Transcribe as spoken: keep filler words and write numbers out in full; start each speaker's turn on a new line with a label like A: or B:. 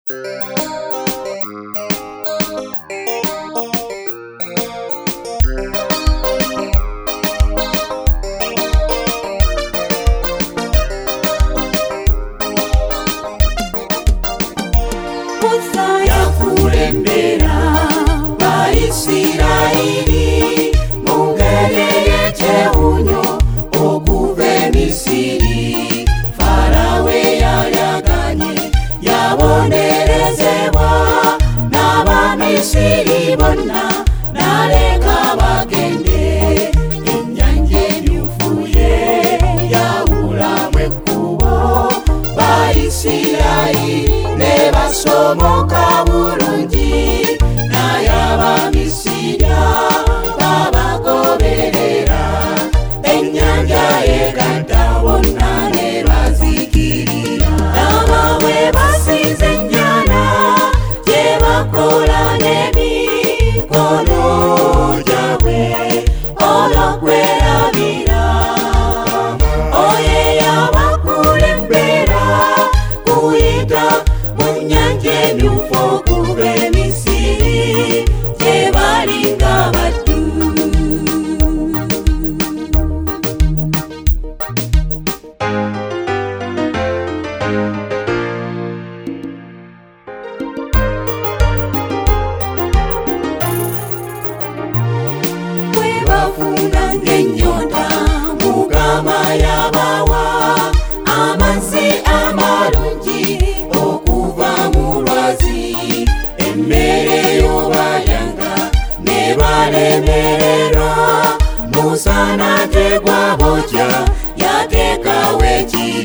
A: yakulembera Baisirayiri mu ngeri y'ekyewunyo okuva e Misiri. Farawo eyayaganye yabonerezebwa n'Abamisiri bonna n'aleka bagende. Ennyanja emyufu ye yawulamu ekkubo Baisirayiri ne basomoka bulungi, naye Abamisiri babagoberera. Ennyanja egatta bonna ne bazikirira. Laba bwe basize ennyana gye bakola n'emikono gyabwe olw'okwerabira. Oyo eyabakulembera kuyita mu nnyanja emyufu okuva e Misiri gye bali nga baddu. Bwe bafunanga ennyonta Mukama yabawa amazzi amalungi okuva mu lwazi. Emmere y'obalyanga ne balemererwa. Musa n'ategwa bokya yateekawo ekiro.